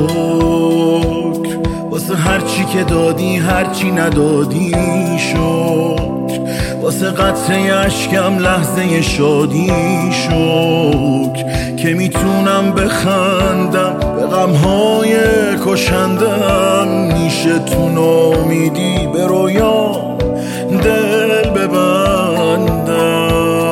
شکر واسه هرچی که دادی هرچی ندادی، شکر واسه قطره اشکم لحظه شادی، شکر که میتونم بخندم به غمهای کشندم، میشه تو نامیدی به رویام دل ببندم.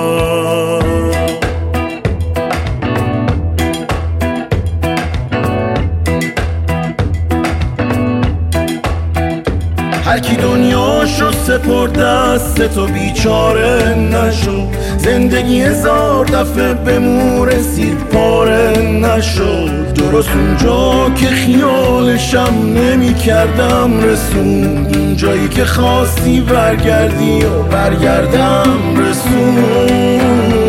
هرکی دنیاشو سپرد دست تو بیچاره نشو، زندگی هزار دفعه به مو رسید پاره نشو، درست اونجا که خیالشم نمی کردم رسون، اونجایی که خواستی برگردی و برگردم رسون.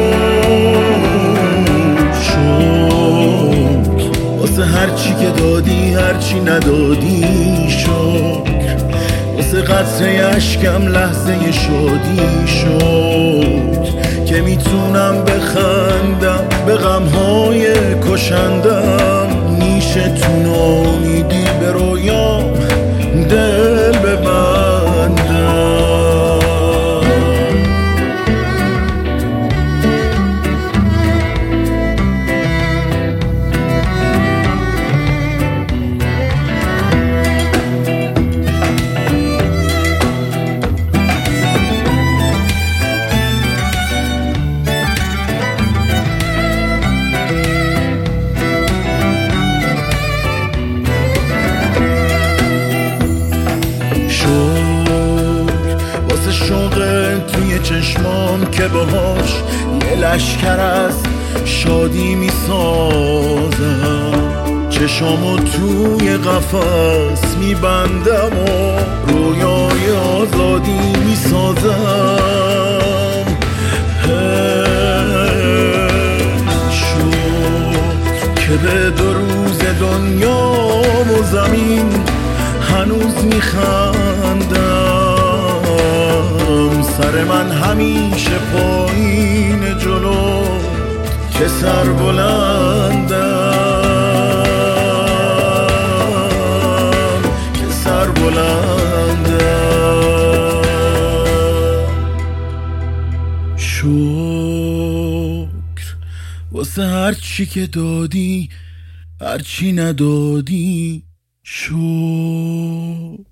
شکر واسه هرچی که دادی هرچی ندادی، شکر واسه قطره اشکم لحظه شادی، شد که میتونم بخندم به غمهای کشندم، نیشه تو نامیدی به رویام دل ببندم. شوق توی چشمام که باهاش یه لشکر از شادی میسازم، چشامو توی قفس میبندم و رویای آزادی میسازم. شکر که به دو روز دنیا و زمین هنوز میخندم، سر من همیشه پایین جلو که سر بلندم، که سر بلندم. شکر واسه هرچی که دادی هرچی ندادی، شکر.